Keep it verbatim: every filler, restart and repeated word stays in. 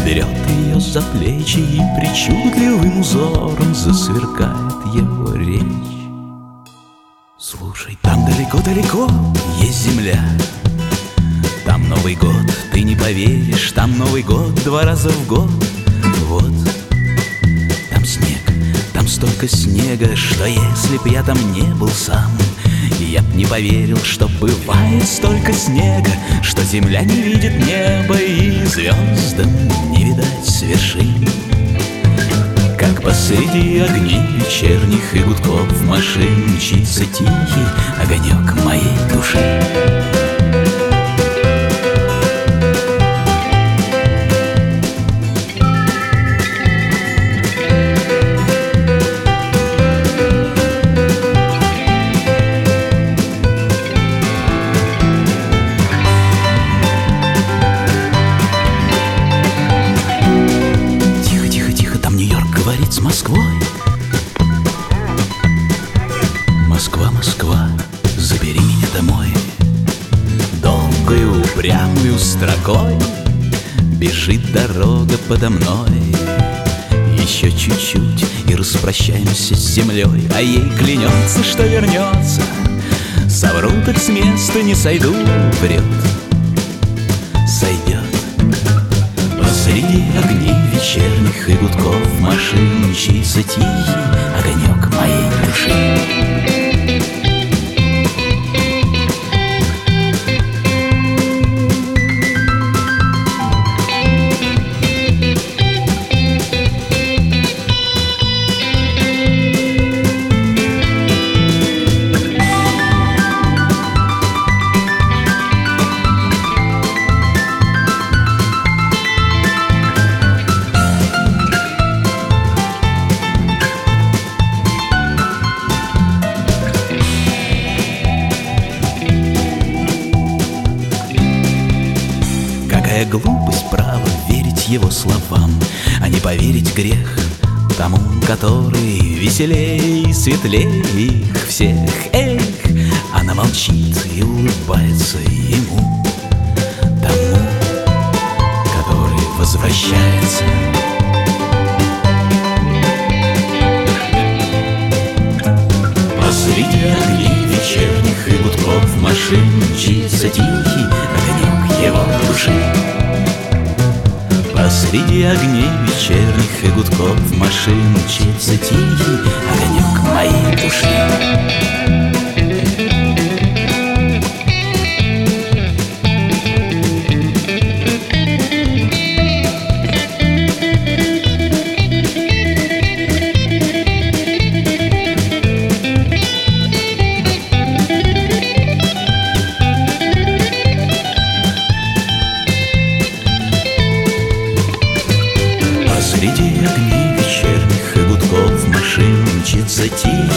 берет ее за плечи, и причудливым узором засверкает его речь. Слушай, там далеко-далеко есть земля, там Новый год, ты не поверишь, там Новый год два раза в год. Вот, там снег, там столько снега, что если б я там не был сам, я б не поверил, что бывает столько снега, что земля не видит неба и звездам не видать с вершин. Как посреди огней вечерних и гудков машин мчится тихий огонек моей души. С Москвой. Москва, Москва, забери меня домой. Долгою упрямую строкой бежит дорога подо мной. Еще чуть-чуть и распрощаемся с землей, а ей клянется, что вернется. Совру, так с места не сойду, врет, сойдет. Посреди огней вечерних и гудков машин мчится тихий огонек моей души. Какая глупость, право, верить его словам, а не поверить грех тому, который веселей и светлей их всех. Эх, она молчит и улыбается ему, тому, который возвращается. Посреди огней вечерних и гудков машин мчится тихий огонек его души. Посреди огней вечерних и гудков машин мчится тихий огонек моей души. Среди огней вечерних и гудков машин мчится тихий